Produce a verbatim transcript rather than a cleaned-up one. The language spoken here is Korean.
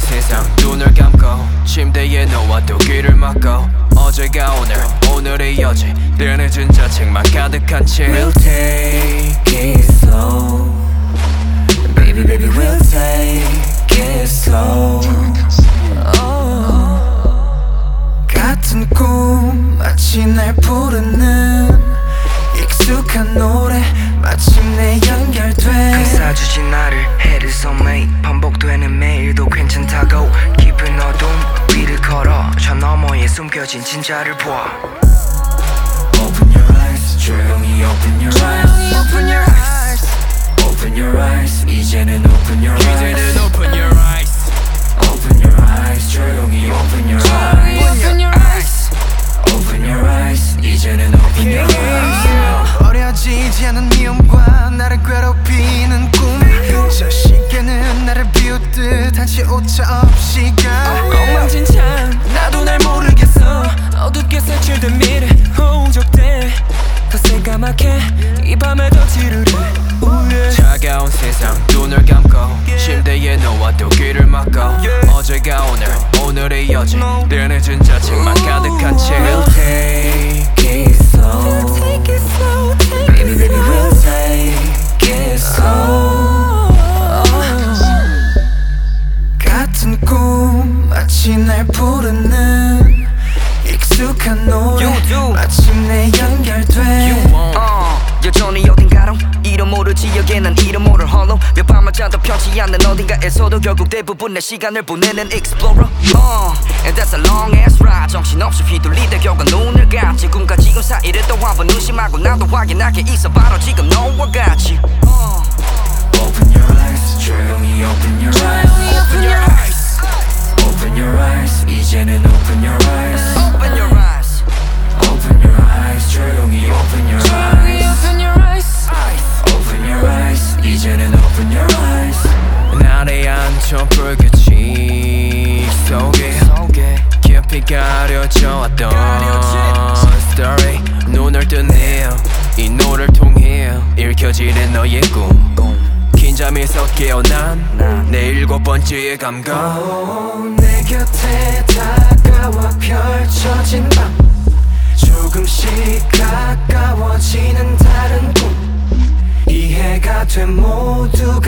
세상 눈을 감고 침대에 누워도 귀를 막고 어제가 오늘 오늘의 여지 늘 늦은 자책만 가득한 채 We'll take it slow Baby baby we'll take it slow oh. 같은 꿈 마치 날 부르는 익숙한 노래 마침내 연결돼 감싸주지 나를 해를 섬에 반복되는 매일도 괜찮다고 깊은 어둠 위를 걸어 저 너머에 숨겨진 진짜를 봐 Open your eyes 조용히 open your eyes Open your eyes Open your eyes 이제는 open your eyes 이제는 open your eyes Open your eyes 조용히 open your eyes Open your eyes Open your eyes 이제는 open your eyes 어려지지 않은 미움과 나를 괴롭히는 꿈 저 시계는 나를 비웃듯 한치 오차 없이 가 엉망진창 나도 날 모르겠어 어둡게 색칠된 미래 호적돼 더 새까맣게 이 밤에 더 지르르 차가운 세상 눈을 감고 침대에 누워도 귀를 막고 어제가 오늘 오늘의 여지 늘 늦은 자책만 가득한 채 We'll take it slow Baby baby we'll take it slow 같은 꿈 마치 날 부르는 익숙한 노래 마침내 연결돼 어, 여전히 어딘가로 이름 모를 지역에 난 이름 모를 홀로 몇 밤을 자도 편치 않는 어딘가에서도 결국 대부분 내 시간을 보내는 explorer uh, And that's a long ass ride 정신없이 휘둘리다 결국 눈을 감 지금과 지금 사이를 또 한번 의심하고 나도 확인하게 있어 바로 지금 너와 같이 uh. Open your eyes 조용히 open your eyes Open your eyes Open your eyes 이제는 open your eyes Open your eyes Open your eyes 조용히 open your eyes Open your eyes Open your eyes 이제는 open your eyes 나를 안쳐 불빛이 속에 깊이 가려져 왔던 story 눈을 뜨네 이 노래를 통해 읽혀지는 너의 꿈 긴 잠에서 깨어난 내 일곱 번째의 감각 oh, 내 곁에 다가와 펼쳐진 밤 조금씩 가까워지는 다른 꿈 이해가 돼 모두